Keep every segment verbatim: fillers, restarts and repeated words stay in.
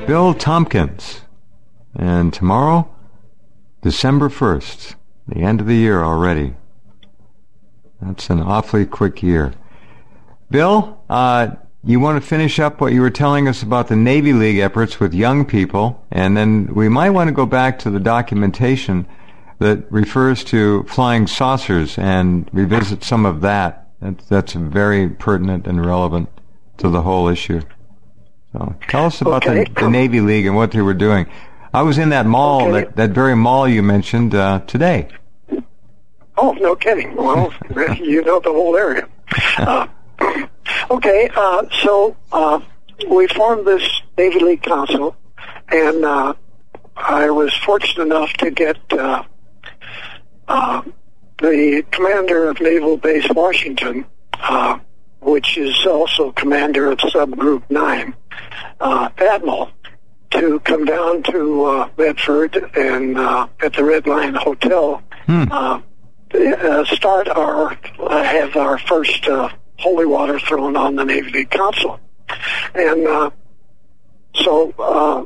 Bill Tompkins. And tomorrow, December first, the end of the year already. That's an awfully quick year. Bill, uh, you want to finish up what you were telling us about the Navy League efforts with young people, and then we might want to go back to the documentation that refers to flying saucers and revisit some of that. That's, that's very pertinent and relevant to the whole issue. So tell us about okay. the, the Navy League and what they were doing. I was in that mall, okay. that, that very mall you mentioned uh, today. Oh, no kidding. Well, you know the whole area. Uh, okay, uh, so uh, we formed this Navy League Council, and uh, I was fortunate enough to get uh, uh, the commander of Naval Base Washington, uh, which is also commander of Subgroup nine, uh, Admiral, to come down to uh, Bedford and uh, at the Red Lion Hotel, hmm. uh, uh, start our, uh, have our first uh, holy water thrown on the Navy League Council. And uh, so uh,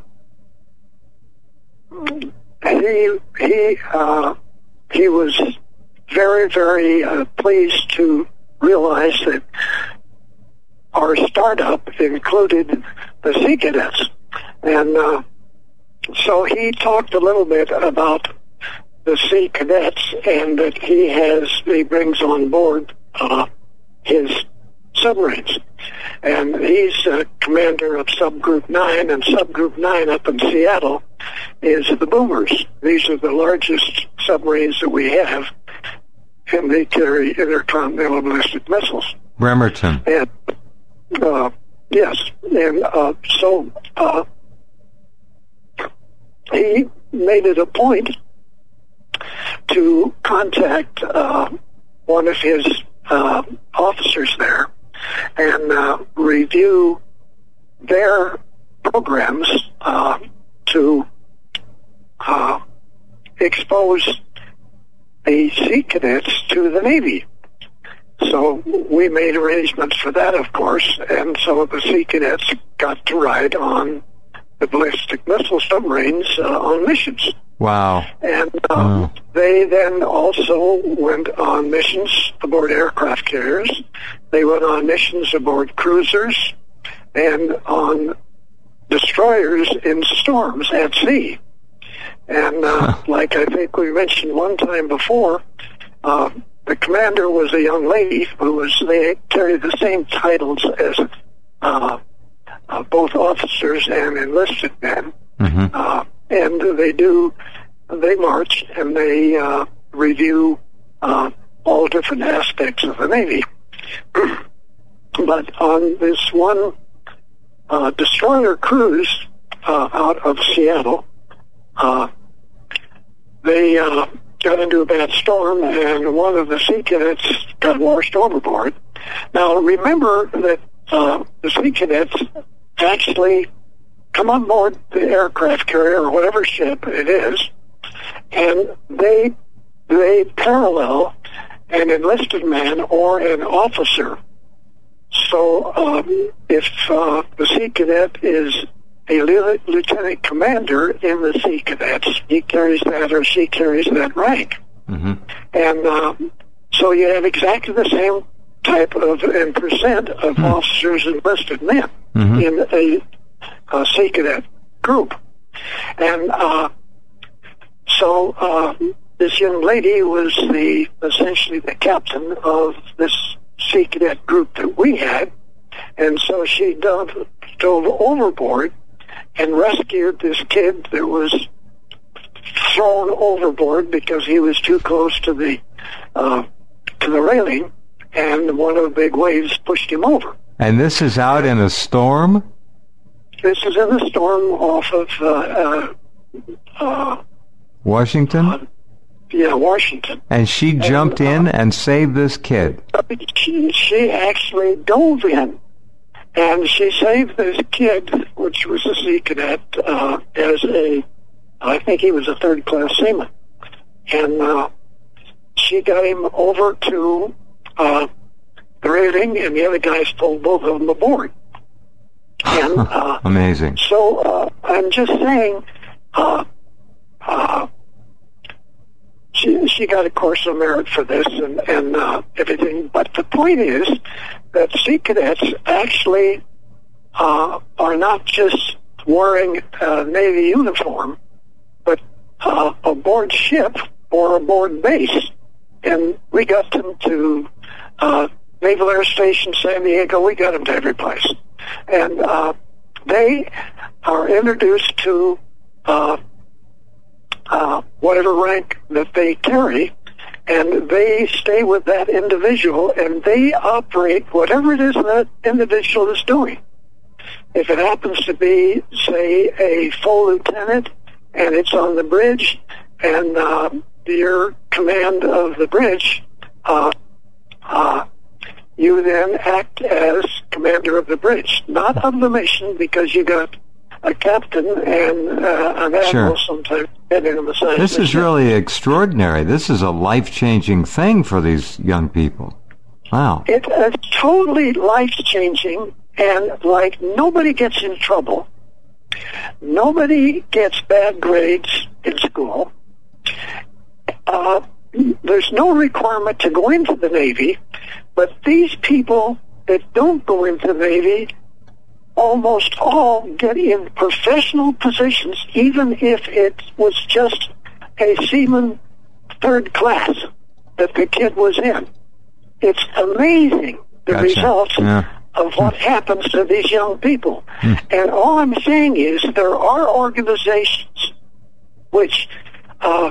he, he, uh, he was very, very uh, pleased to realize that our startup included the Sea Cadets. And uh, so he talked a little bit about the Sea Cadets and that he has, he brings on board uh, his submarines. And he's uh, commander of Subgroup nine, and Subgroup nine up in Seattle is the Boomers. These are the largest submarines that we have, and they carry intercontinental ballistic missiles. Bremerton. And, uh, yes, and uh, so uh, he made it a point to contact uh, one of his uh, officers there and uh, review their programs uh, to uh, expose the Sea Cadets to the Navy. So we made arrangements for that, of course, and some of the Sea Cadets got to ride on the ballistic missile submarines uh, on missions. Wow. And um, wow. They then also went on missions aboard aircraft carriers. They went on missions aboard cruisers and on destroyers in storms at sea. And uh, like I think we mentioned one time before, uh, the commander was a young lady who was, they carried the same titles as uh, uh, both officers and enlisted men. Mm-hmm. Uh, and they do, they march and they uh, review uh, all different aspects of the Navy. But on this one uh, destroyer cruise uh, out of Seattle, uh, they uh, got into a bad storm, and one of the Sea Cadets got washed overboard. Now, remember that uh, the Sea Cadets actually come on board the aircraft carrier or whatever ship it is, and they they parallel an enlisted man or an officer. So um, if uh, the Sea Cadet is a lieutenant commander in the Sea Cadets, he carries that or she carries that rank. Mm-hmm. And um, so you have exactly the same type of and percent of mm-hmm. officers and enlisted men mm-hmm. in a, a Sea Cadet group. And uh, so uh, this young lady was the essentially the captain of this Sea Cadet group that we had, and so she dove, dove overboard and rescued this kid that was thrown overboard because he was too close to the uh, to the railing, and one of the big waves pushed him over. And this is out in a storm? This is in a storm off of uh, uh, uh, Washington? Uh, yeah, Washington. And she jumped and, uh, in and saved this kid? She, she actually dove in. And she saved this kid, which was a Sea Cadet, uh, as a, I think he was a third-class seaman. And uh, she got him over to uh, the railing, and the other guys pulled both of them aboard. And, uh, amazing. So uh, I'm just saying, uh, uh, she she got a course of merit for this and and uh, everything. But the point is that Sea Cadets actually uh, are not just wearing a Navy uniform, but uh, aboard ship or aboard base. And we got them to uh, Naval Air Station San Diego. We got them to every place. And uh, they are introduced to uh, uh, whatever rank that they carry, and they stay with that individual, and they operate whatever it is that individual is doing. If it happens to be, say, a full lieutenant, and it's on the bridge, and uh, your command of the bridge, uh, uh, you then act as commander of the bridge, not of the mission, because you got a captain and uh, an admiral Sure. sometimes heading on the side. This is really extraordinary. This is a life-changing thing for these young people. Wow. It's uh, totally life-changing, and like nobody gets in trouble. Nobody gets bad grades in school. Uh, there's no requirement to go into the Navy, but these people that don't go into the Navy almost all get in professional positions, even if it was just a seaman third class that the kid was in. It's amazing the Gotcha. results Yeah. of what happens to these young people. Hmm. And all I'm saying is there are organizations which, uh,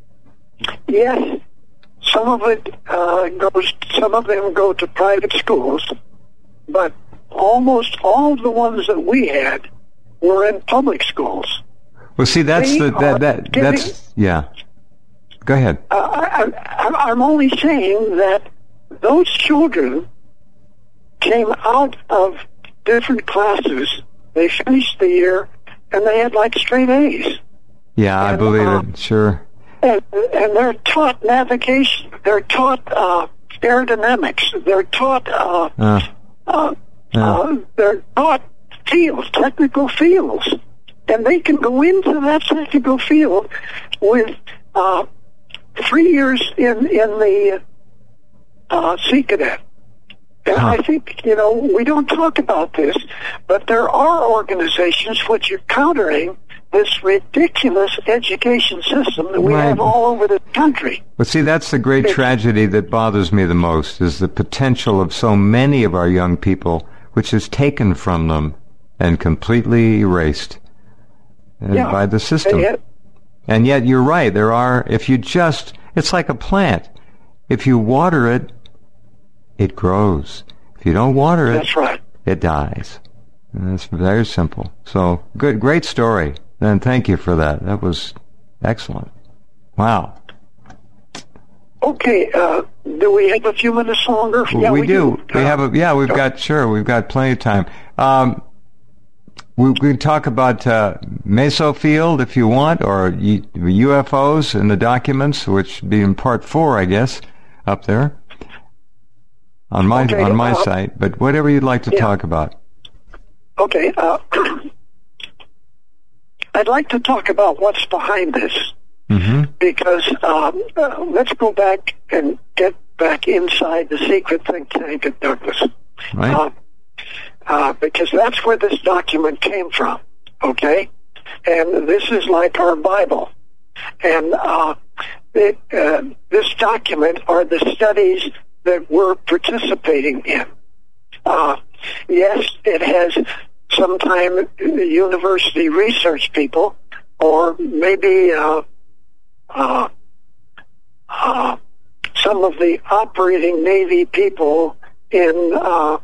yes, some of it uh, goes, some of them go to private schools, but almost all of the ones that we had were in public schools. Well, see, that's They the that, are that getting- that's yeah. Go ahead. Uh, I, I, I'm only saying that those children came out of different classes. They finished the year, and they had like straight A's. Yeah, I and, believe uh, it. Sure. And, and they're taught navigation. They're taught uh, aerodynamics. They're taught uh, Uh, uh, Yeah. uh, they're taught fields, technical fields, and they can go into that technical field with uh, three years in in the uh, Sea Cadet. And Huh. I think, you know, we don't talk about this, but there are organizations which are countering this ridiculous education system that we Right. have all over the country. But see, that's the great tragedy that bothers me the most, is the potential of so many of our young people, which is taken from them and completely erased uh, Yeah. by the system. And yet- And yet, you're right. There are, if you just, it's like a plant. If you water it, it grows. If you don't water it, That's right. it dies. And it's very simple. So, good, great story. And thank you for that. That was excellent. Wow. Okay, uh, do we have a few minutes longer? Yeah, we, we do. do. We Uh, have a, yeah, we've got, sure, we've got plenty of time. Um, we, we can talk about uh, mesofield if you want, or U- UFOs in the documents, which would be in part four, I guess, up there on my Okay, on my uh, site. But whatever you'd like to yeah. talk about. Okay, uh, I'd like to talk about what's behind this, Mm-hmm. because um, uh, let's go back and get back inside the secret think tank at Douglas. Right. Uh, uh, because that's where this document came from, okay? And this is like our Bible. And uh, it, uh, this document are the studies that we're participating in. Uh, yes, it has sometime university research people, or maybe uh, uh, uh, some of the operating Navy people in uh,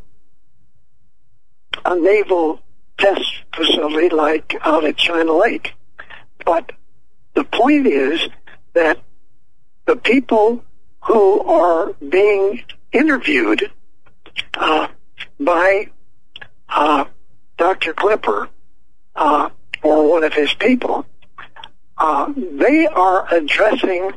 a naval test facility like out at China Lake. But the point is that the people who are being interviewed uh, by uh, Doctor Clipper uh, or one of his people, uh, they are addressing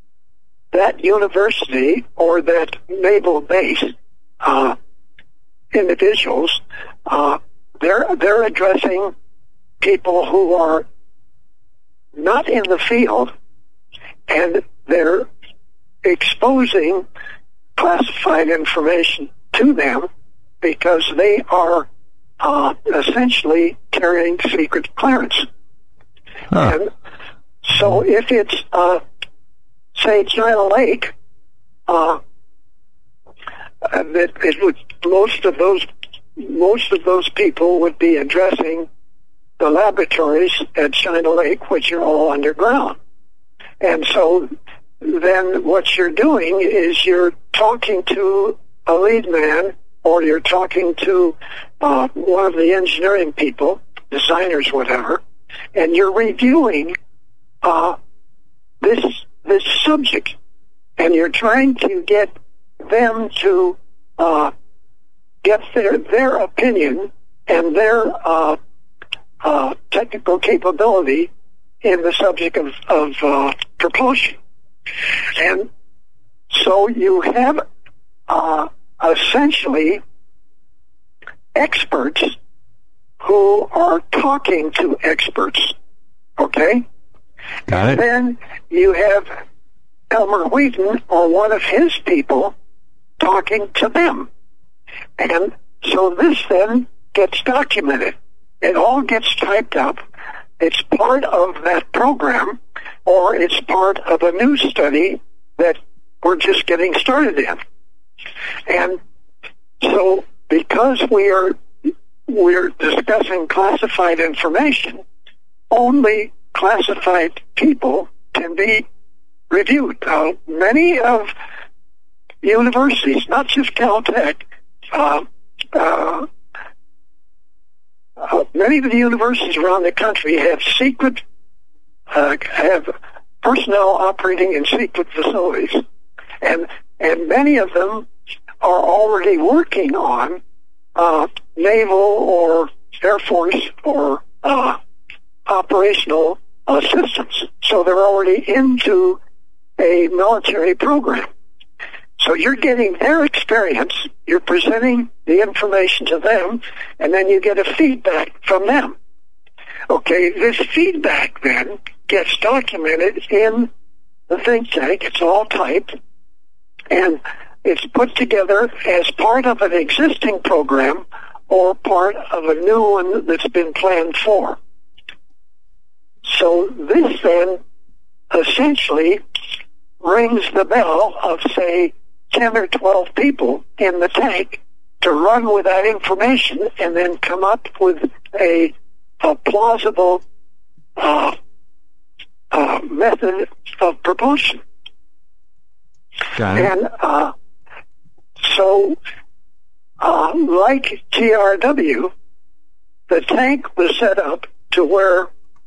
that university or that naval base uh, individuals. Uh, they're they're addressing people who are not in the field, and they're exposing classified information to them because they are uh, essentially carrying secret clearance. Huh. And so if it's, uh, say, China Lake, uh, that it would, most of those most of those people would be addressing the laboratories at China Lake, which are all underground. And so then what you're doing is you're talking to a lead man, or you're talking to uh, one of the engineering people, designers, whatever, and you're reviewing uh, this this subject, and you're trying to get them to uh, get their their opinion and their uh, uh, technical capability in the subject of, of uh, propulsion. And so you have uh, essentially experts who are talking to experts, okay? Got it. And then you have Elmer Wheaton or one of his people talking to them. And so this then gets documented. It all gets typed up. It's part of that program, or it's part of a new study that we're just getting started in. And so because we are we're discussing classified information, only classified people can be reviewed. Now, many of universities, not just Caltech, uh, uh, uh, many of the universities around the country have secret, uh, have personnel operating in secret facilities, and and many of them are already working on uh, naval or Air Force or uh, operational uh, systems. So they're already into a military program. So you're getting their experience, you're presenting the information to them, and then you get a feedback from them. Okay, this feedback then gets documented in the think tank. It's all typed, and it's put together as part of an existing program or part of a new one that's been planned for. So this then essentially rings the bell of, say, ten or twelve people in the tank to run with that information and then come up with a, a plausible uh, uh, method of propulsion. Got it. And uh, so, uh, like T R W, the tank was set up to where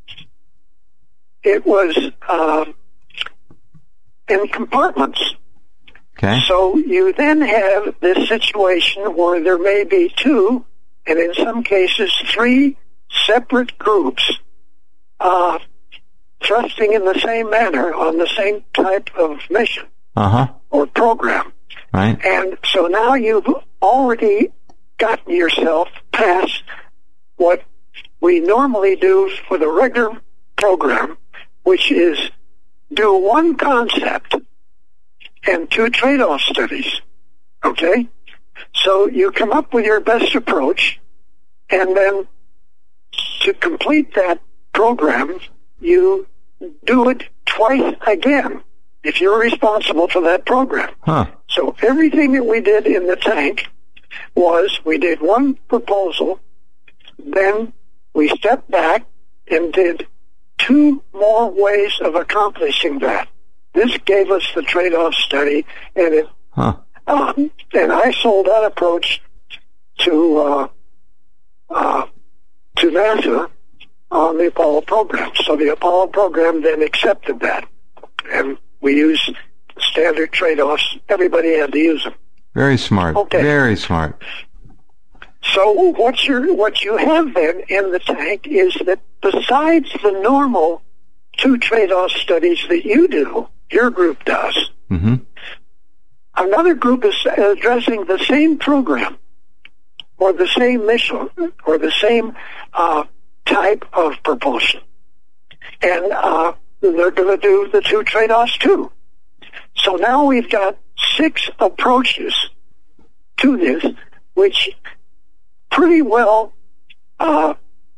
it was uh, in compartments. Okay. So you then have this situation where there may be two, and in some cases three, separate groups uh, thrusting in the same manner on the same type of mission Uh-huh. or program. Right. And so now you've already gotten yourself past what we normally do for the regular program, which is do one concept and two trade-off studies, okay? So you come up with your best approach, and then to complete that program, you do it twice again if you're responsible for that program. Huh. So everything that we did in the tank was we did one proposal, then we stepped back and did two more ways of accomplishing that. This gave us the trade-off study, and it, Huh. um, and I sold that approach to uh, uh, to NASA on the Apollo program. So the Apollo program then accepted that, and we used standard trade-offs. Everybody had to use them. Very smart. Okay. Very smart. So what you what you have then in the tank is that besides the normal two trade-off studies that you do, your group does, Mm-hmm. another group is addressing the same program, or the same mission or the same uh, type of propulsion. And uh, they're going to do the two trade-offs too. So now we've got six approaches to this, which pretty well uh,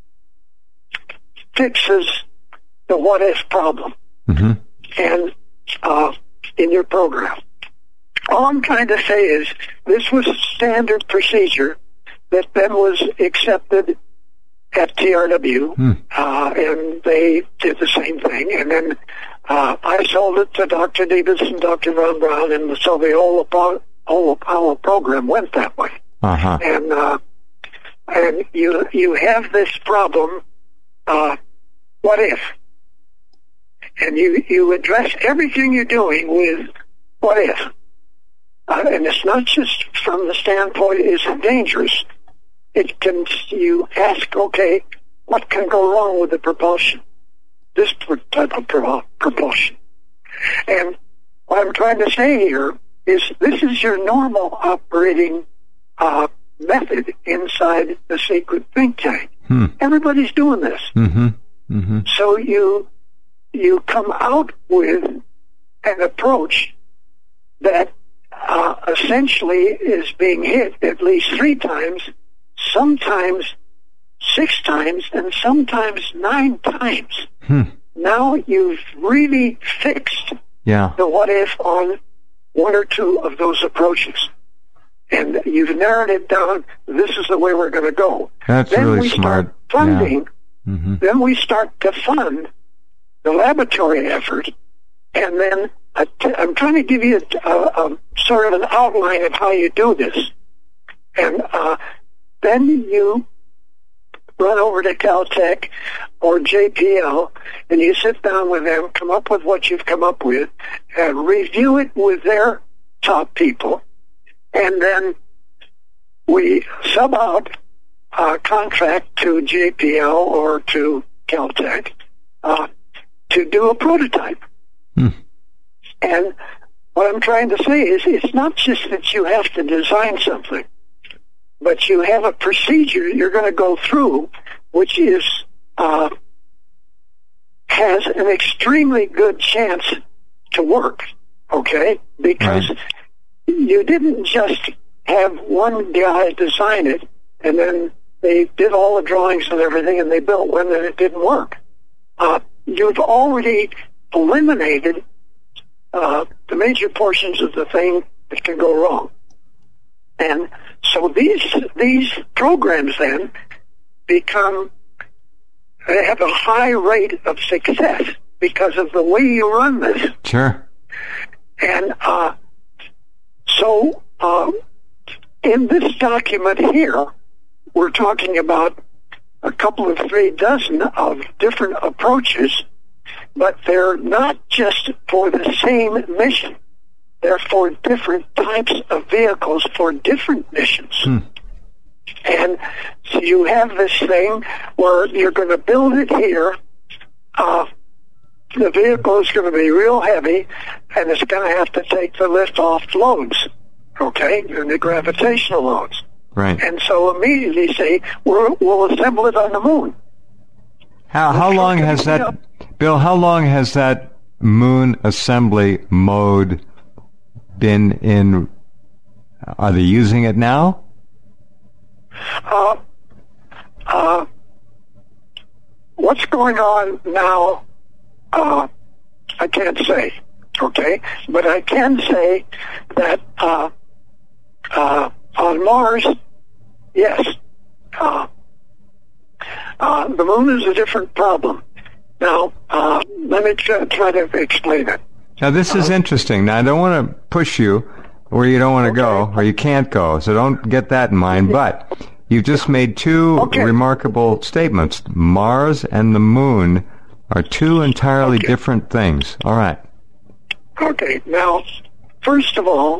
fixes the what-if problem. Mm-hmm. And uh, in your program. All I'm trying to say is this was standard procedure that then was accepted at T R W, hmm. uh, and they did the same thing. And then uh, I sold it to Doctor Davis and Doctor Von Braun, and so the whole, whole, whole program went that way. Uh-huh. And uh, and you you have this problem, uh, what if? And you, you address everything you're doing with what if. Uh, and it's not just from the standpoint, is it dangerous? It can, you ask, okay, what can go wrong with the propulsion? This type of pro- propulsion. And what I'm trying to say here is this is your normal operating uh, method inside the secret think tank. Hmm. Everybody's doing this. Mm-hmm. Mm-hmm. So you you come out with an approach that uh, essentially is being hit at least three times, sometimes six times, and sometimes nine times. Hmm. Now you've really fixed Yeah. the what if on one or two of those approaches. And you've narrowed it down, this is the way we're going to go. That's then really we smart. Start funding, Yeah. Mm-hmm. Then we start to fund the laboratory effort, and then I t- I'm trying to give you a, a, a sort of an outline of how you do this. And uh, then you run over to Caltech or J P L, and you sit down with them, come up with what you've come up with, and review it with their top people, and then we sub out a contract to J P L or to Caltech uh, to do a prototype. Hmm. And what I'm trying to say is it's not just that you have to design something, but you have a procedure you're going to go through, which is uh, has an extremely good chance to work, okay? Because Right. you didn't just have one guy design it, and then they did all the drawings and everything, and they built one, and it didn't work. Uh, you've already eliminated uh, the major portions of the thing that can go wrong. And so these these programs then become, they have a high rate of success because of the way you run this. Sure. And uh, so uh, in this document here, we're talking about a couple of three dozen of different approaches, but they're not just for the same mission. They're for different types of vehicles for different missions. Hmm. And so you have this thing where you're going to build it here. Uh, the vehicle is going to be real heavy, and it's going to have to take the lift-off loads, okay, and the gravitational loads. Right. And so immediately say, we'll, we'll assemble it on the moon. How how long has that, Bill, how long has that moon assembly mode been in? Are they using it now? Uh, uh, what's going on now, uh, I can't say, okay? But I can say that uh, uh, on Mars, yes, uh, uh, the moon is a different problem. Now, uh, let me try, try to explain it. Now, this is interesting. Now, I don't want to push you where you don't want to Okay. go or you can't go, so don't get that in mind. But you've just made two Okay. remarkable statements. Mars and the moon are two entirely Okay. different things. All right. Okay, now, first of all,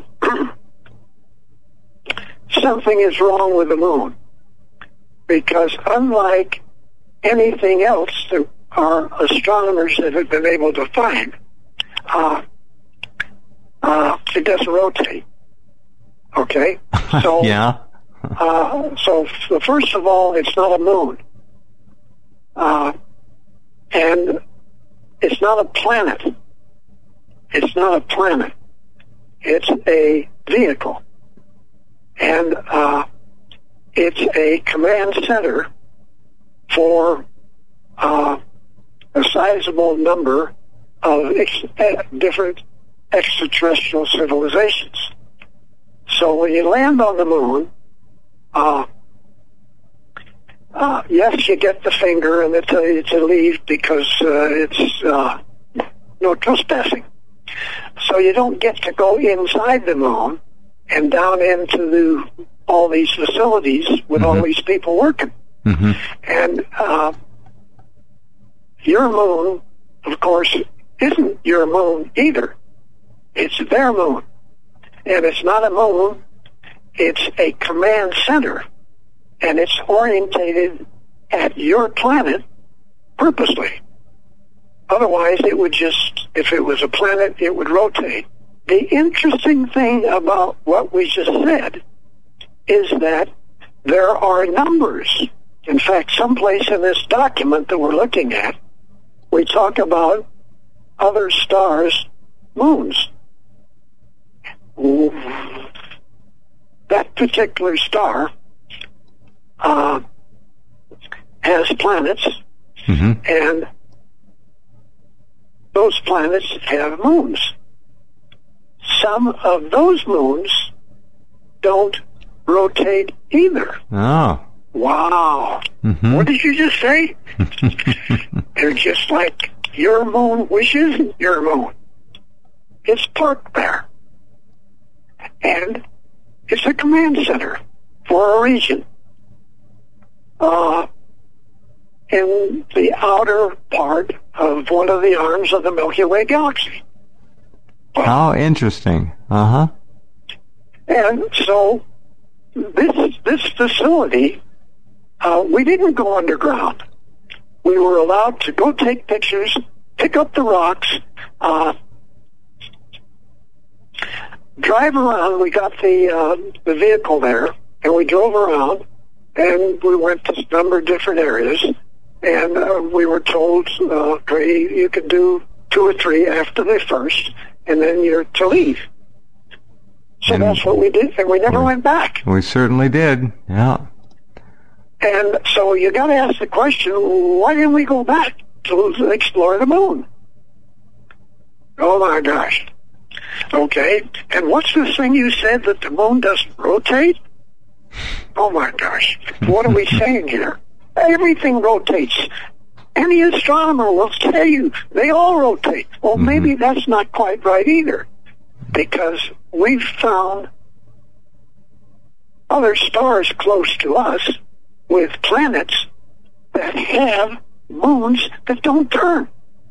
something is wrong with the moon. Because unlike anything else that our astronomers that have been able to find, uh, uh, it doesn't rotate. Okay? So Yeah. uh, so, so first of all, it's not a moon. Uh, and it's not a planet. It's not a planet. It's a vehicle. And uh, it's a command center for uh, a sizable number of ex- uh, different extraterrestrial civilizations. So when you land on the moon, uh, uh, yes, you get the finger and they tell you to leave because uh, it's uh, no trespassing. So you don't get to go inside the moon and down into the, all these facilities with mm-hmm. all these people working. Mm-hmm. And uh, your moon, of course, isn't your moon either. It's their moon. And it's not a moon, it's a command center. And it's orientated at your planet purposely. Otherwise, it would just, if it was a planet, it would rotate. The interesting thing about what we just said is that there are numbers. In fact, someplace in this document that we're looking at, we talk about other stars' moons. That particular star uh, has planets, mm-hmm. and those planets have moons. Some of those moons don't rotate either. Oh. Wow. Mm-hmm. What did you just say? They're just like your moon, which isn't your moon. It's parked there. And it's a command center for a region. Uh, in the outer part of one of the arms of the Milky Way galaxy. How interesting. Uh-huh. And so this this facility, uh, we didn't go underground. We were allowed to go take pictures, pick up the rocks, uh, drive around. We got the uh, the vehicle there, and we drove around, and we went to a number of different areas, and uh, we were told, uh, okay, you can do two or three after the first, and then you're to leave. So and that's what we did, and we never we, went back. We certainly did, yeah. And so you got to ask the question, why didn't we go back to explore the moon? Oh, my gosh. Okay, and what's this thing you said that the moon doesn't rotate? Oh, my gosh. What are we saying here? Everything rotates. Any astronomer will tell you they all rotate. Well, mm-hmm. maybe that's not quite right either, because we've found other stars close to us with planets that have moons that don't turn.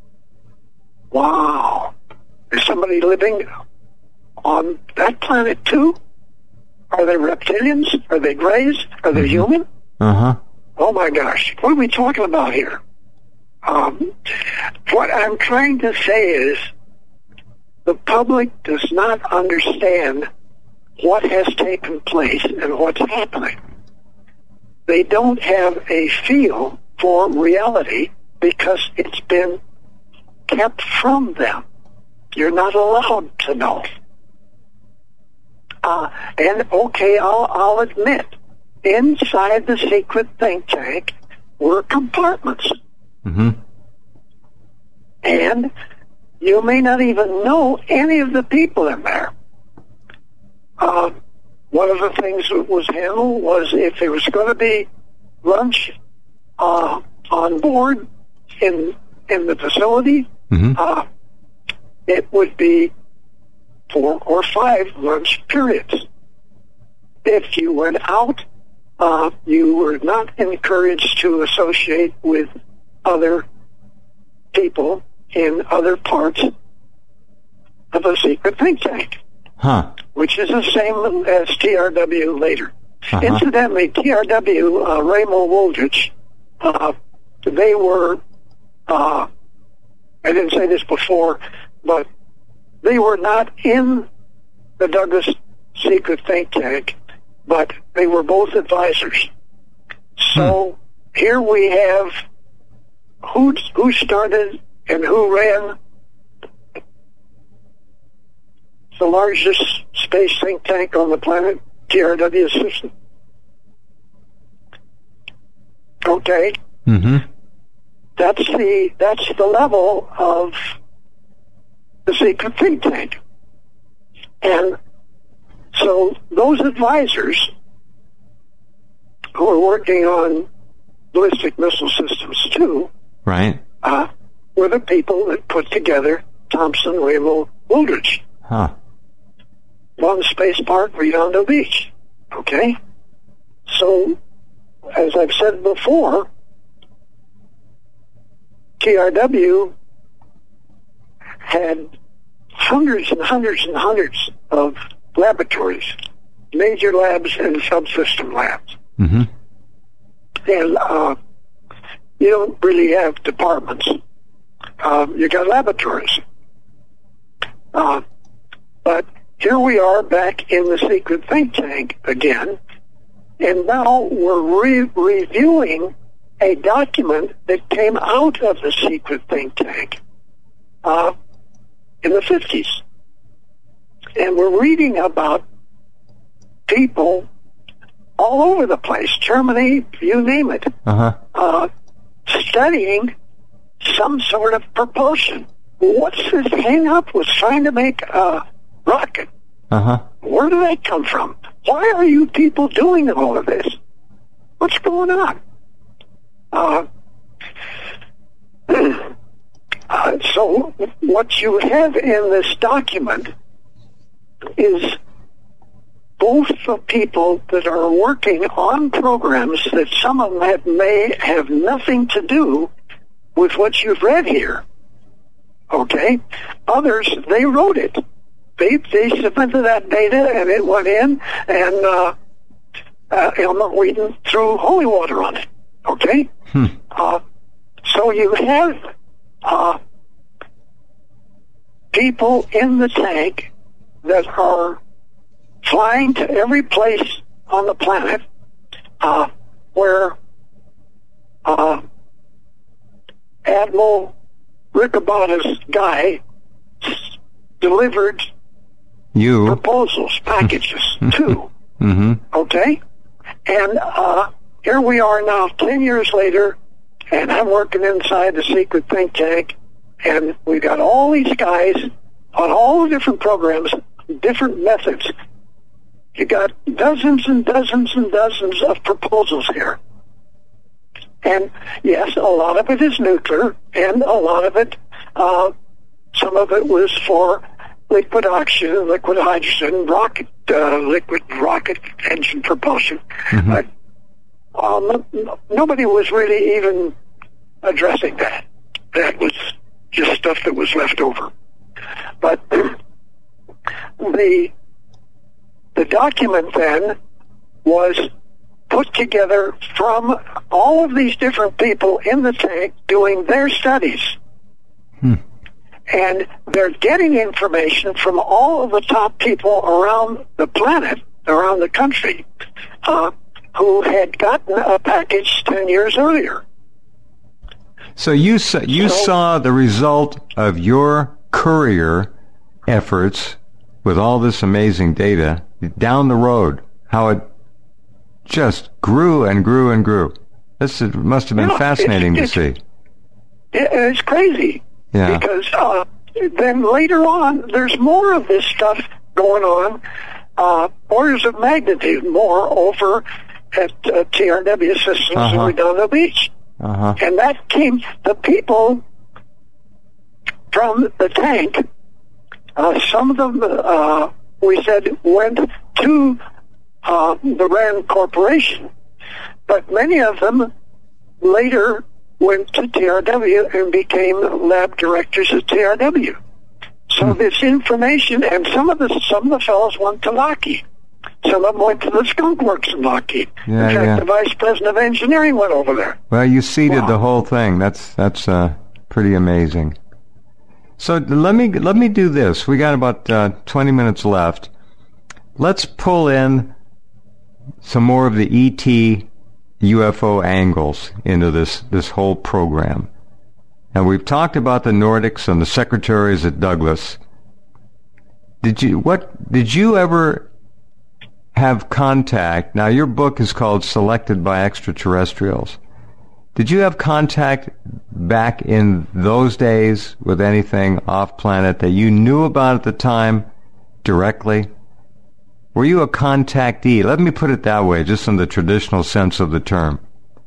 Wow. Is somebody living on that planet too? Are they reptilians? Are they greys? Are they mm-hmm. human? Uh-huh. Oh my gosh. What are we talking about here? Um, what I'm trying to say is the public does not understand what has taken place and what's happening. They don't have a feel for reality because it's been kept from them. You're not allowed to know. Uh, and okay, I'll, I'll admit, inside the secret think tank were compartments. Mm-hmm. And you may not even know any of the people in there. Uh, one of the things that was handled was if there was going to be lunch uh, on board in in the facility, mm-hmm. uh, it would be four or five lunch periods. If you went out, uh, you were not encouraged to associate with other people in other parts of a secret think tank. Huh. Which is the same as T R W later. Uh-huh. Incidentally, T R W, uh, Raymond Wooldridge, uh, they were, uh, I didn't say this before, but they were not in the Douglas secret think tank but they were both advisors. So hmm. here we have who who started and who ran the largest space think tank on the planet, T R W system. Okay. Mm-hmm. That's the that's the level of the secret think tank. And so those advisors who are working on ballistic missile systems too, right, uh, were the people that put together Thomson Raymo Wooldridge. Huh. One space park, Redondo Beach. Okay? So, as I've said before, T R W had hundreds and hundreds and hundreds of laboratories, major labs and subsystem labs. Mm-hmm. And uh, you don't really have departments. Um, you got laboratories. Uh, but here we are back in the secret think tank again, and now we're re- reviewing a document that came out of the secret think tank uh, in the fifties. And we're reading about people all over the place, Germany, you name it, uh-huh. uh, studying some sort of propulsion. What's this hang up with trying to make a rocket? Uh-huh. Where did that come from? Why are you people doing all of this? What's going on? Uh, uh, so what you have in this document is both the people that are working on programs that some of them have, may have nothing to do with what you've read here. Okay? Others, they wrote it. They, they submitted that data and it went in, and uh, uh, Elmer Wheaton threw holy water on it. Okay? Hmm. Uh, so you have uh, people in the tank that are flying to every place on the planet uh, where uh, Admiral Ricobata's guy s- delivered you proposals, packages to. Mm-hmm. Okay? And uh, here we are now, ten years later, and I'm working inside the secret think tank, and we got all these guys on all the different programs, different methods. You got dozens and dozens and dozens of proposals here. And yes, a lot of it is nuclear, and a lot of it, uh, some of it was for liquid oxygen, liquid hydrogen, rocket, uh, liquid rocket engine propulsion. Mm-hmm. But um, no, nobody was really even addressing that. That was just stuff that was left over. But the the document then was put together from all of these different people in the tank doing their studies. Hmm. And they're getting information from all of the top people around the planet, around the country, uh, who had gotten a package ten years earlier. So you saw, you so, saw the result of your courier efforts with all this amazing data down the road, how it just grew and grew and grew. This is, must have been yeah, fascinating it's, to it's, see. It, it's crazy. Yeah. Because uh, then later on, there's more of this stuff going on, uh, orders of magnitude more over at uh, T R W Systems uh-huh. in Redondo Beach. Uh-huh. And that came, the people from the tank, uh, some of them, uh, we said, went to uh, the RAND Corporation, but many of them later went to T R W and became lab directors at T R W. So hmm. this information, and some of the some of the fellows went to Lockheed. Some of them went to the Skunk Works in Lockheed. Yeah, in fact, yeah. the vice president of engineering went over there. Well, you seeded wow. the whole thing. That's that's uh, pretty amazing. So let me let me do this. We got about uh, twenty minutes left. Let's pull in some more of the E T U F O angles into this, this whole program. And we've talked about the Nordics and the secretaries at Douglas. Did you, what, did you ever have contact? Now, your book is called Selected by Extraterrestrials. Did you have contact back in those days with anything off-planet that you knew about at the time directly? Were you a contactee? Let me put it that way, just in the traditional sense of the term.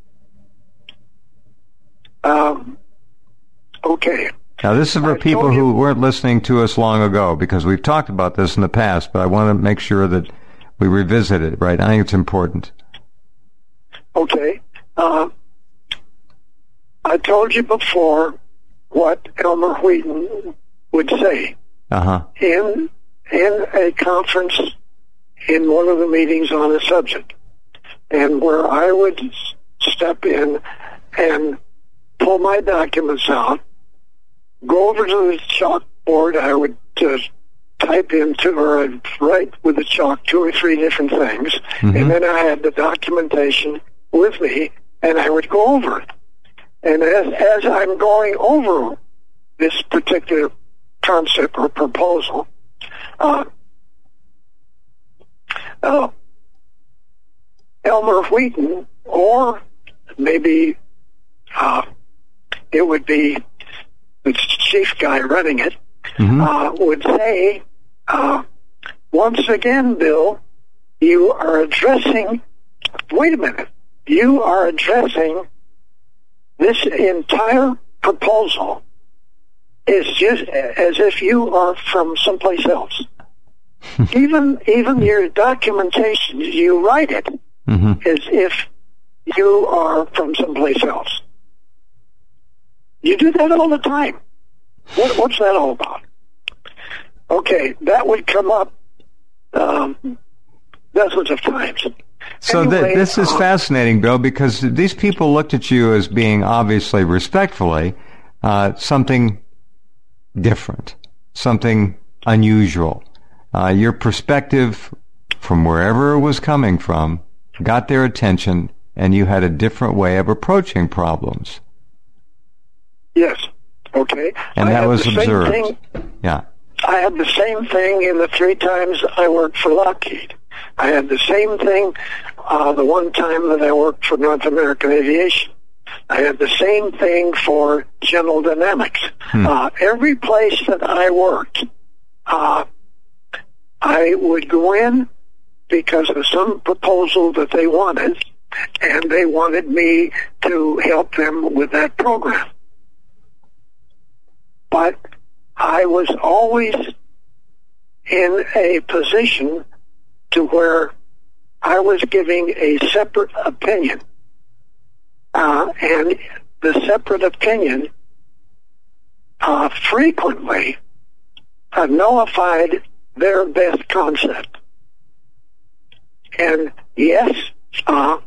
Um, okay. Now, this is for I people who weren't listening to us long ago, because we've talked about this in the past, but I want to make sure that we revisit it, right? I think it's important. Okay. Uh, I told you before what Elmer Wheaton would say uh-huh. in in a conference, in one of the meetings on a subject, and where I would step in and pull my documents out, go over to the chalkboard. I would uh, type into, or I'd write with the chalk two or three different things, mm-hmm. and then I had the documentation with me, and I would go over it. And as, as I'm going over this particular concept or proposal, uh, uh, Elmer Wheaton, or maybe uh, it would be the chief guy running it, mm-hmm. uh, would say, uh, once again, Bill, you are addressing, wait a minute, you are addressing this entire proposal is just as if you are from someplace else. even even your documentation, you write it mm-hmm. as if you are from someplace else. You do that all the time. What, what's that all about? Okay, that would come up um, dozens of times. So anyway, th- this is uh, fascinating, Bill, because these people looked at you as being obviously, respectfully, uh, something different, something unusual. Uh, your perspective from wherever it was coming from got their attention, and you had a different way of approaching problems. Yes. Okay. And I that was the observed. Same thing, yeah. I had the same thing in the three times I worked for Lockheed. I had the same thing uh, the one time that I worked for North American Aviation. I had the same thing for General Dynamics. Hmm. Uh, every place that I worked, uh, I would go in because of some proposal that they wanted, and they wanted me to help them with that program. But I was always in a position to where I was giving a separate opinion. Uh, and the separate opinion uh, frequently uh, nullified their best concept. And yes, uh,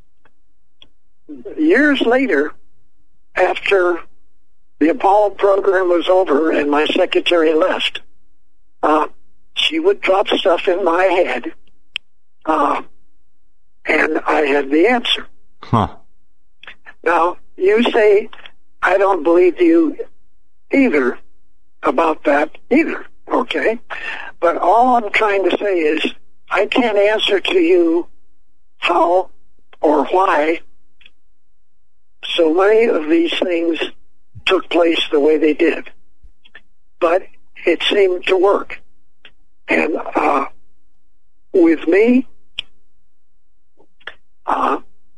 years later, after the Apollo program was over and my secretary left, uh, she would drop stuff in my head, uh, and I had the answer. Huh. Now, you say, I don't believe you either about that either, okay? But all I'm trying to say is, I can't answer to you how or why so many of these things took place the way they did. But it seemed to work. And uh, with me, uh,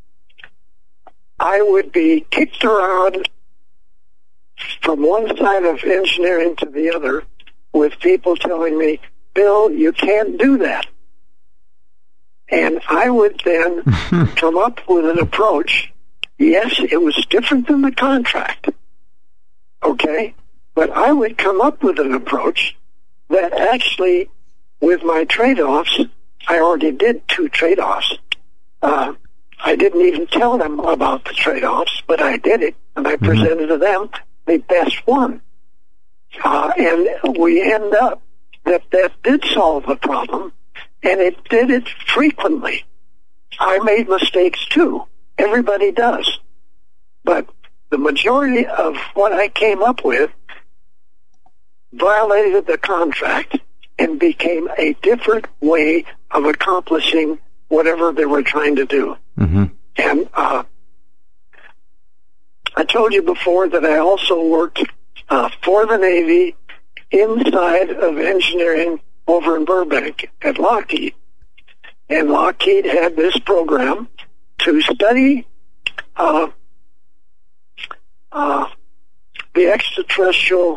I would be kicked around from one side of engineering to the other with people telling me, Bill, you can't do that. And I would then come up with an approach. Yes, it was different than the contract. Okay? But I would come up with an approach that actually, with my trade-offs, I already did two trade-offs. Uh, I didn't even tell them about the trade-offs, but I did it, and I presented mm-hmm. to them the best one. Uh, and we end up that that did solve the problem, and it did it frequently. I made mistakes too. Everybody does. But the majority of what I came up with violated the contract and became a different way of accomplishing whatever they were trying to do. Mm-hmm. And uh, I told you before that I also worked uh, for the Navy inside of engineering over in Burbank at Lockheed. And Lockheed had this program to study uh, uh, the extraterrestrial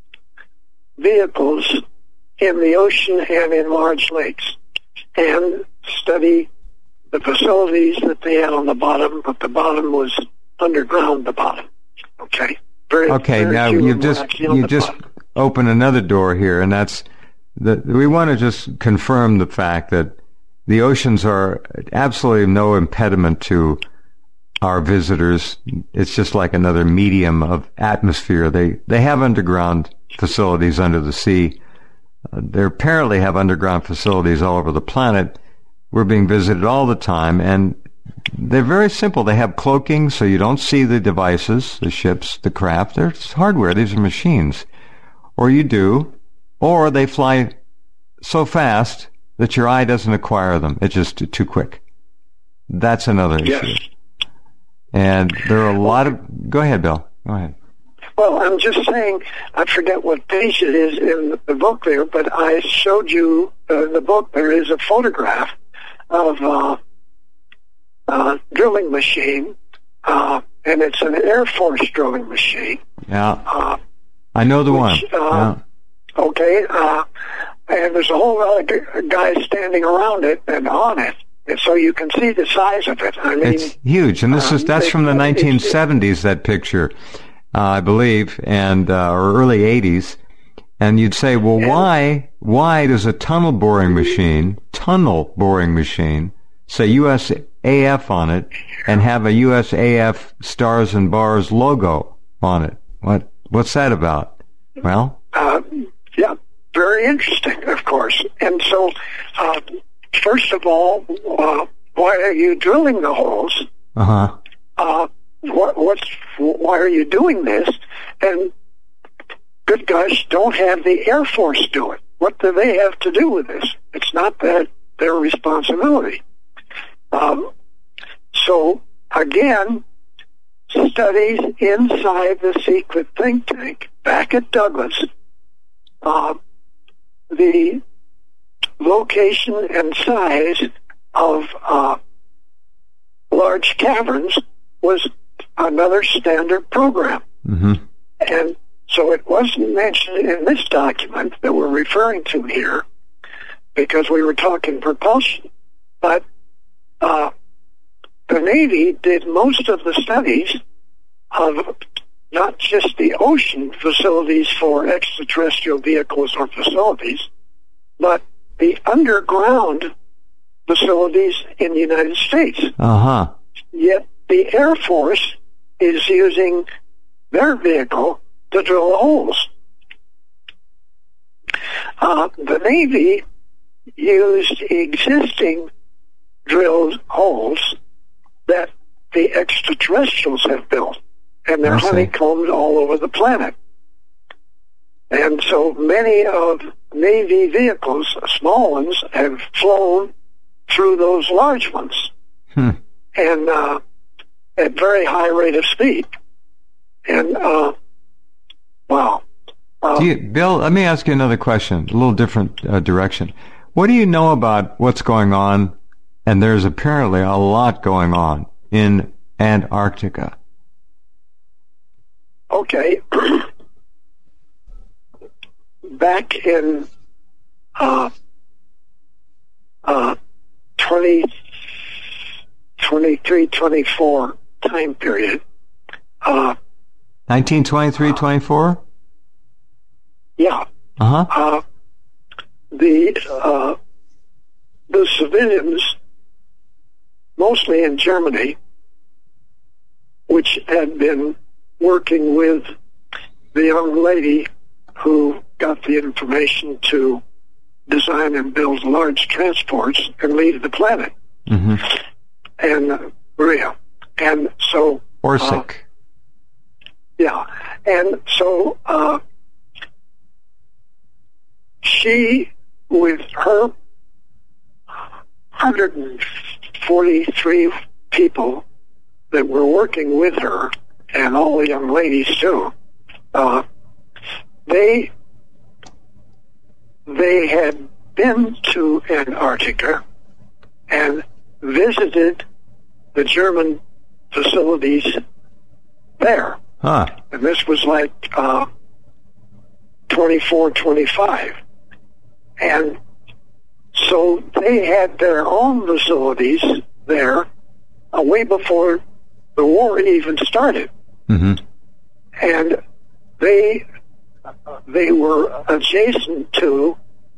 vehicles in the ocean and in large lakes, and study the facilities that they had on the bottom, but the bottom was underground, the bottom. Okay? Very, okay, very now few you've were just, actually on you the just bottom. opened another door here, and that's that we want to just confirm the fact that the oceans are absolutely no impediment to our visitors. It's just like another medium of atmosphere. They they have underground facilities under the sea. Uh, they apparently have underground facilities all over the planet. We're being visited all the time, and they're very simple. They have cloaking so you don't see the devices, the ships, the craft. They're hardware. These are machines. Or you do, or they fly so fast that your eye doesn't acquire them. It's just too quick. That's another Yes. issue. And there are a lot of... Go ahead, Bill. Go ahead. Well, I'm just saying, I forget what page it is in the book there, but I showed you uh, in the book there is a photograph of uh, a drilling machine, uh, and it's an Air Force drilling machine. Yeah. Uh, I know the which, one. Uh, yeah. Okay, uh, and there's a whole lot of g- guys standing around it and on it, and so you can see the size of it. I mean, It's huge, and this um, is that's they- from the it's- nineteen seventies, that picture, uh, I believe, and uh, or early eighties. And you'd say, well, And- why why does a tunnel boring machine, tunnel boring machine, say U S A F on it and have a U S A F Stars and Bars logo on it? What what's that about? Well, Uh, yeah, very interesting, of course. And so, uh, first of all, uh, why are you drilling the holes? uh huh. Uh, what, what's, why are you doing this? And good gosh, don't have the Air Force do it. What do they have to do with this? It's not that their responsibility. Um, so, again, studies inside the secret think tank back at Douglas, uh, the location and size of uh, large caverns was another standard program. Mm-hmm. And so it wasn't mentioned in this document that we're referring to here because we were talking propulsion. But uh, the Navy did most of the studies of not just the ocean facilities for extraterrestrial vehicles or facilities, but the underground facilities in the United States. Uh-huh. Yet the Air Force is using their vehicle to drill holes. Uh, the Navy used existing drilled holes that the extraterrestrials have built, and they're I see. honeycombed all over the planet. And so many of Navy vehicles, small ones, have flown through those large ones, Hmm. and uh, at very high rate of speed. And uh, wow, uh, Do you, Bill, let me ask you another question, a little different uh, direction. What do you know about what's going on, and there's apparently a lot going on, in Antarctica? okay. Back in uh, uh, twenty, twenty-three, twenty-four time period, uh, nineteen twenty-three, twenty-four? yeah, Uh-huh. uh, the uh, the civilians, mostly in Germany, which had been working with the young lady who got the information to design and build large transports and leave the planet. Mm-hmm. and Maria. And so... Orsic. Uh, yeah. And so uh, she, with her one hundred forty-three people that were working with her, and all the young ladies too, uh, they they had been to Antarctica and visited the German facilities there. Huh. And this was like uh, twenty-four, twenty-five. And so they had their own facilities there uh, way before the war even started. Mm-hmm. And they they were adjacent to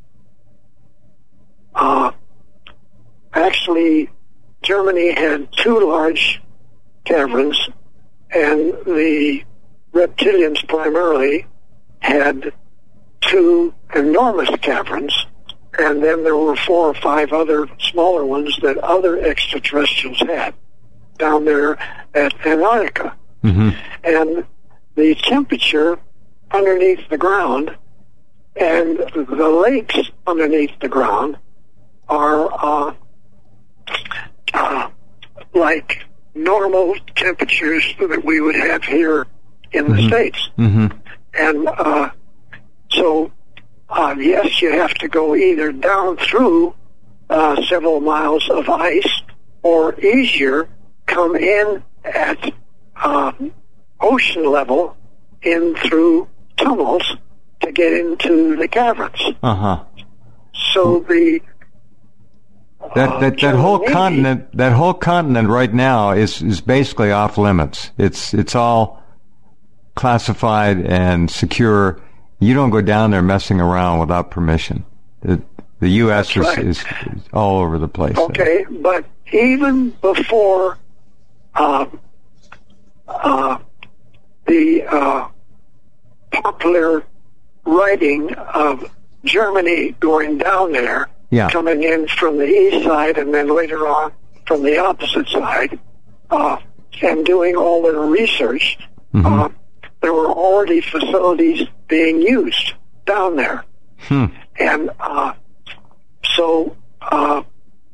uh, actually Germany had two large caverns, and the reptilians primarily had two enormous caverns, and then there were four or five other smaller ones that other extraterrestrials had down there at Antarctica. Mm-hmm. And the temperature underneath the ground and the lakes underneath the ground are uh, uh, like normal temperatures that we would have here in the mm-hmm. States. Mm-hmm. And uh, so, uh, yes, you have to go either down through uh, several miles of ice, or easier, come in at uh, ocean level in through tunnels to get into the caverns. Uh-huh. So the That that, that whole Navy, continent that whole continent right now is, is basically off limits. It's it's all classified and secure. You don't go down there messing around without permission. The, the U S is, right. is, is all over the place. Okay, there. but even before uh, uh, the uh, popular writing of Germany going down there, Yeah. coming in from the east side and then later on from the opposite side, uh, and doing all their research, Mm-hmm. uh, there were already facilities being used down there. Hmm. And uh, so uh,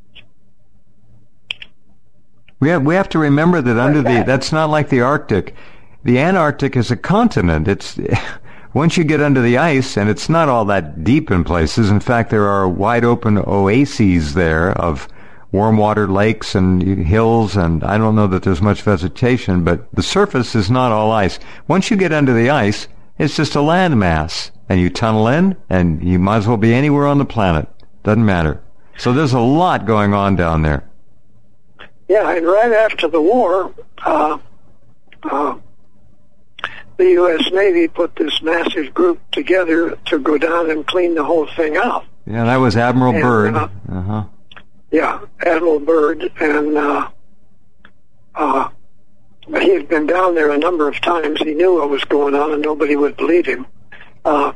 We have we have to remember that under the that. that's not like the Arctic. The Antarctic is a continent. It's once you get under the ice, and it's not all that deep in places. In fact, there are wide open oases there of warm water lakes and hills, and I don't know that there's much vegetation, but the surface is not all ice. Once you get under the ice, it's just a landmass, and you tunnel in, and you might as well be anywhere on the planet. Doesn't matter. So there's a lot going on down there. yeah, and right after the war, uh, uh, the U S Navy put this massive group together to go down and clean the whole thing out. Yeah, that was Admiral And, Byrd. uh, Uh-huh. Yeah, Admiral Byrd, and uh, uh, he had been down there a number of times. He knew what was going on, and nobody would believe him. Uh,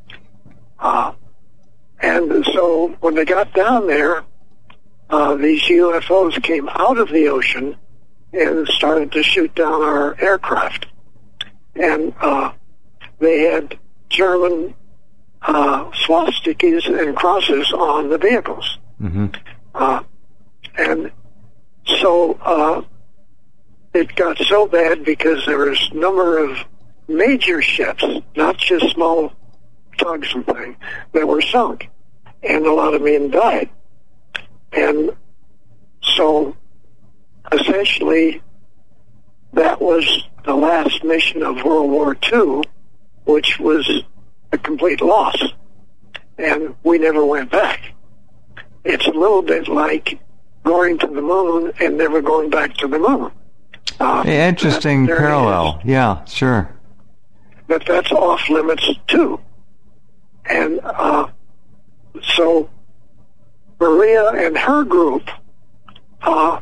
uh, and so when they got down there, uh, these U F Os came out of the ocean and started to shoot down our aircraft. And uh, they had German uh, swastikas and crosses on the vehicles. Mm-hmm. Uh, and so uh, it got so bad because there was a number of major ships, not just small tugs and things, that were sunk, and a lot of men died. And so essentially that was the last mission of World War Two, which was a complete loss, and we never went back. It's a little bit like going to the moon and never going back to the moon. Uh, Hey, interesting that- there it parallel. Yeah, sure. But that's off limits too. And uh, so Maria and her group uh,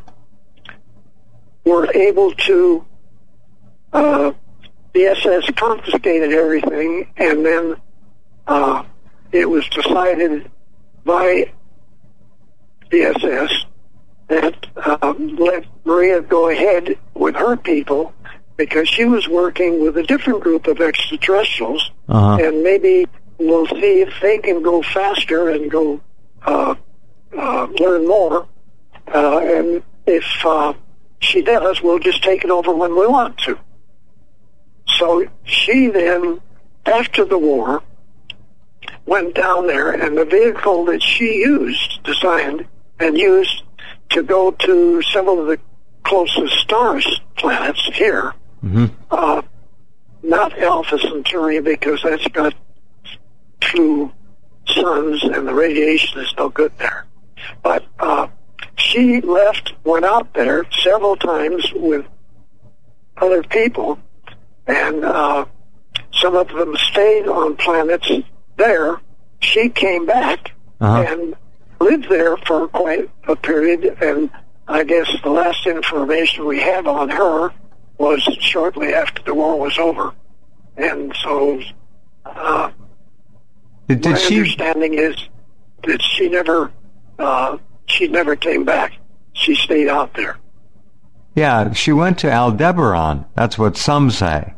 were able to, uh, the S S confiscated everything, and then uh, it was decided by the S S that uh, let Maria go ahead with her people because she was working with a different group of extraterrestrials, uh-huh. and maybe we'll see if they can go faster and go uh, uh, learn more. Uh, and if uh, she does, we'll just take it over when we want to. So she then, after the war, went down there, and the vehicle that she used, designed and used to go to several of the closest stars planets here, mm-hmm. uh, not Alpha Centauri, because that's got two suns and the radiation is no good there. But uh, she left, went out there several times with other people, and uh, some of them stayed on planets there. She came back uh-huh. and lived there for quite a period, and I guess the last information we have on her was shortly after the war was over. And so uh, did, did my she... understanding is that she never uh, she never came back. She stayed out there. Yeah, she went to Aldebaran. That's what some say.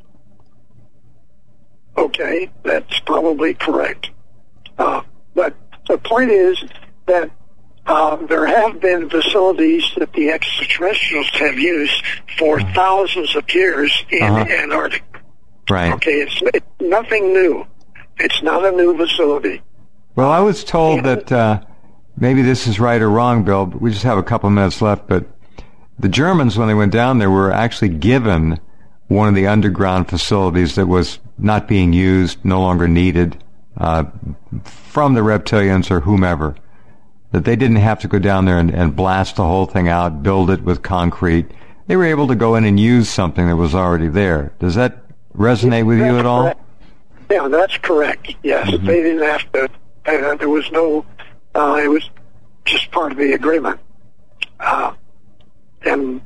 Okay, that's probably correct. Uh, but the point is that uh, there have been facilities that the extraterrestrials have used for uh-huh. thousands of years in uh-huh. Antarctica. Right. Okay, it's, it's nothing new. It's not a new facility. Well, I was told and, that uh, maybe this is right or wrong, Bill, but we just have a couple minutes left, but the Germans, when they went down there, were actually given one of the underground facilities that was not being used, no longer needed, uh, from the reptilians or whomever, that they didn't have to go down there and, and blast the whole thing out, build it with concrete. They were able to go in and use something that was already there. Does that resonate with you at all? Correct. Yeah, that's correct. Yes, mm-hmm. They didn't have to. Uh, there was no. Uh, it was just part of the agreement, uh, and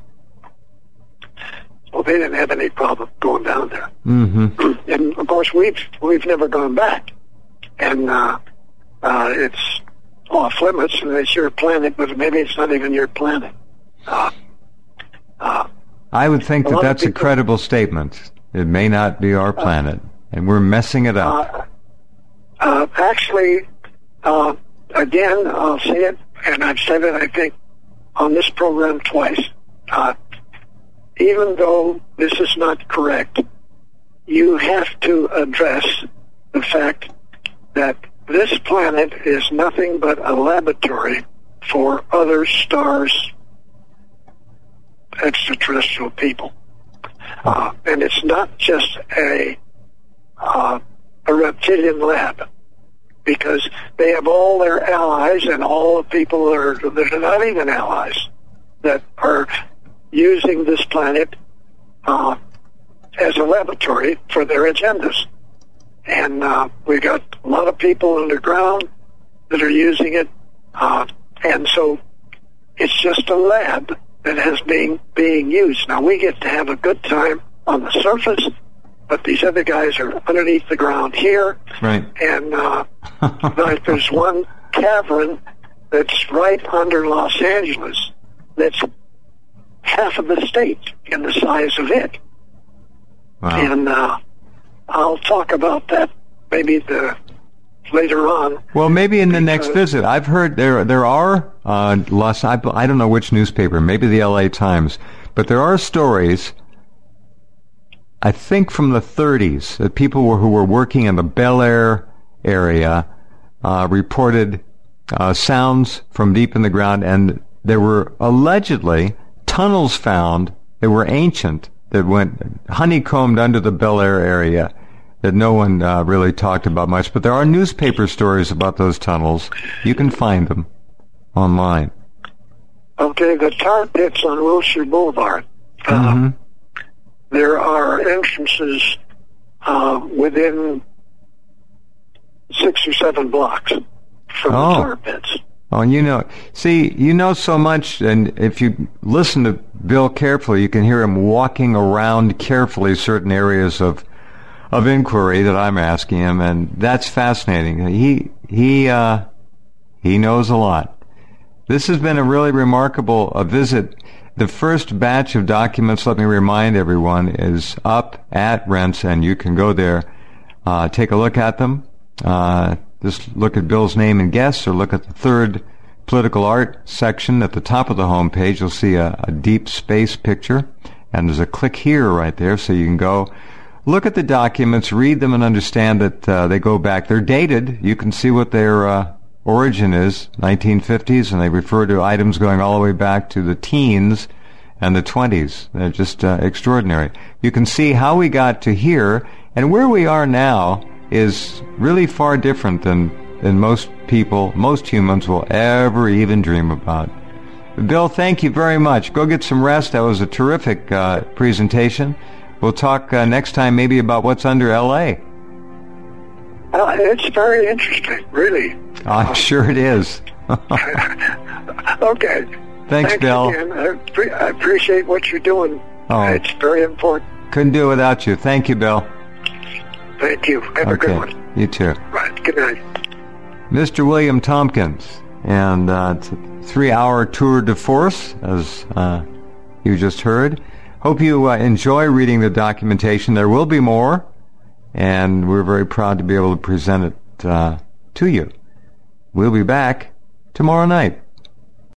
well, they didn't have any problem going down there. Mm-hmm. And of course, we've we've never gone back, and uh, uh, it's off limits, and it's your planet, but maybe it's not even your planet. Uh, uh, I would think that that's people, a credible statement. It may not be our planet, uh, and we're messing it up. Uh, uh, actually, uh, again, I'll say it, and I've said it, I think, on this program twice. Uh, even though this is not correct, you have to address the fact that this planet is nothing but a laboratory for other stars' extraterrestrial people. Uh, and it's not just a uh, a reptilian lab, because they have all their allies and all the people that are, that are not even allies that are using this planet uh, as a laboratory for their agendas. And uh, we've got a lot of people underground that are using it, uh, and so it's just a lab that has been being used. Now, we get to have a good time on the surface, but these other guys are underneath the ground here. Right. And uh, like there's one cavern that's right under Los Angeles that's half of the state in the size of it. Wow. And uh, I'll talk about that maybe the later on. Well, maybe in the next visit. I've heard there there are uh, Los. I, I don't know which newspaper, maybe the L A Times, but there are stories, I think from the thirties, that people were, who were working in the Bel Air area uh, reported uh, sounds from deep in the ground, and there were allegedly tunnels found that were ancient that went honeycombed under the Bel Air area that no one uh, really talked about much. But there are newspaper stories about those tunnels. You can find them online. Okay, the tar pits on Wilshire Boulevard. Mm-hmm. Uh, there are entrances uh, within six or seven blocks from oh. the tar pits. Oh, and you know, see, you know so much, and if you listen to Bill carefully, you can hear him walking around carefully certain areas of of inquiry that I'm asking him, and that's fascinating. He he uh, he knows a lot, This has been a really remarkable uh, visit. The first batch of documents, let me remind everyone, is up at Rense, and you can go there, uh, take a look at them. Uh, just look at Bill's name and guests, or look at the third political art section at the top of the home page. You'll see a, a deep space picture, and there's a click here right there, so you can go look at the documents, read them, and understand that uh, they go back. They're dated. You can see what their uh, origin is, nineteen fifties, and they refer to items going all the way back to the teens and the twenties. They're just uh, extraordinary. You can see how we got to here, and where we are now is really far different than, than most people, most humans will ever even dream about. Bill, thank you very much. Go get some rest. That was a terrific uh, presentation. We'll talk uh, next time maybe about what's under L A. Uh, it's very interesting, really. I'm sure it is. Okay. Thanks, Thanks Bill. Again. I, pre- I appreciate what you're doing. Oh. It's very important. Couldn't do it without you. Thank you, Bill. Thank you. Have okay. a good one. You too. Right. Good night. Mister William Tompkins. And uh, it's a three-hour tour de force, as uh, you just heard. Hope you uh, enjoy reading the documentation. There will be more, and we're very proud to be able to present it uh, to you. We'll be back tomorrow night.